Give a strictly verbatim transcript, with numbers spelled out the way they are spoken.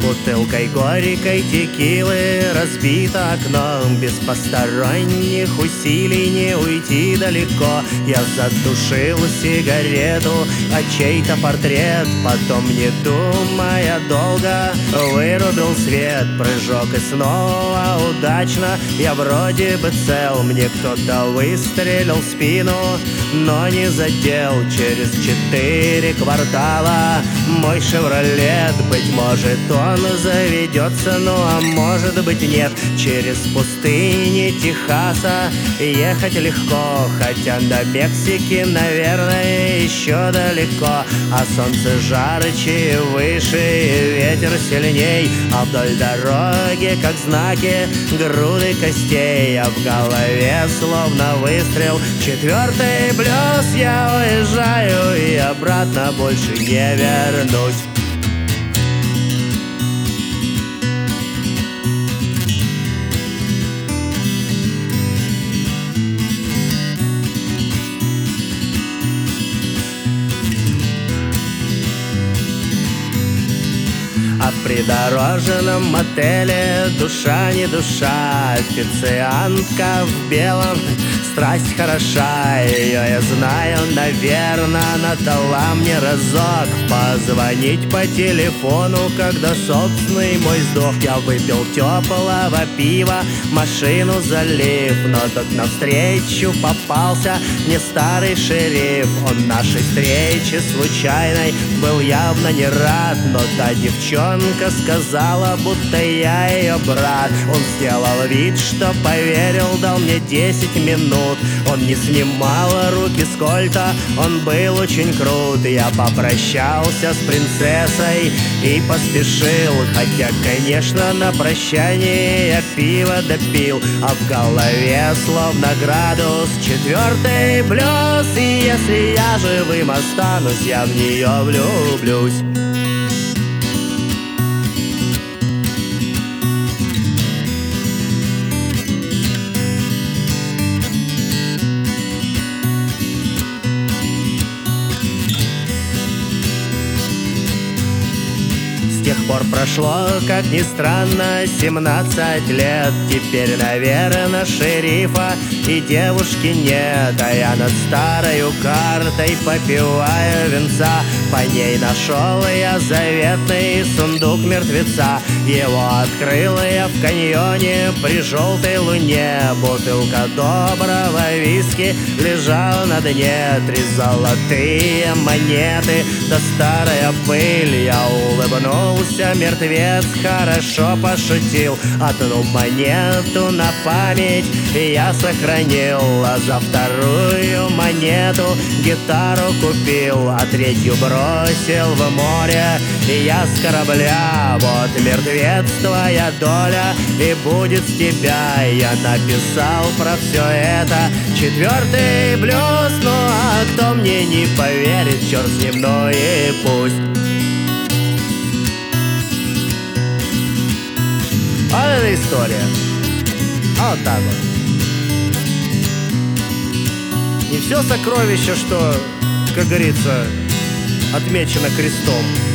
бутылкой горькой текилы, разбито окно. Без посторонних усилий не уйти далеко. Я задушил сигарету, а чей-то портрет. Потом, не думая долго, вырубил свет. Прыжок и снова удачно. Я вроде бы цел, мне кто-то выстрелил в спину, но не задел. Через четыре квартала мой «Шевролет», быть может, он заведется, ну а может быть нет. Через пустыни Техаса ехать легко, хотя до Мексики, наверное, еще далеко. А солнце жарче и выше, и ветер сильней, а вдоль дороги, как знаки, груды костей. А в голове словно выстрел, четвертый блюз. Я уезжаю и обратно больше не вернусь. А в придорожном мотеле душа не душа. Официантка в белом, страсть хороша. Ее я знаю, наверное, она дала мне разок позвонить по телефону, когда собственный мой сдох. Я выпил теплого пива, машину залив, но тут навстречу попался не старый шериф. Он нашей встрече случайной был явно не рад, но та девчонка сказала, будто я ее брат. Он сделал вид, что поверил, дал мне десять минут. Он не снимал руки с кольта, он был очень крут. Я попрощался с принцессой и поспешил, хотя, конечно, на прощание я пиво допил. А в голове словно градус, четвертый блюз. И если я живым останусь, я в нее влюблюсь. С тех пор прошло, как ни странно, семнадцать лет. Теперь, наверное, шерифа и девушки нет. А я над старою картой попиваю винца. По ней нашел я заветный сундук мертвеца. Его открыл я в каньоне при желтой луне. Бутылка доброго виски лежала на дне. Три золотые монеты да старая пыль. Я улыбнулся, мертвец хорошо пошутил. Одну монету на память я сохранил, а за вторую монету гитару купил, а третью бросил в море и я с корабля. Вот, мертвец, твоя доля и будет с тебя. Я написал про все это четвертый блюз. Ну а кто мне не поверит, черт с ним, ну и пусть. Вот эта история. А вот так вот. Не все сокровище, что, как говорится, отмечено крестом.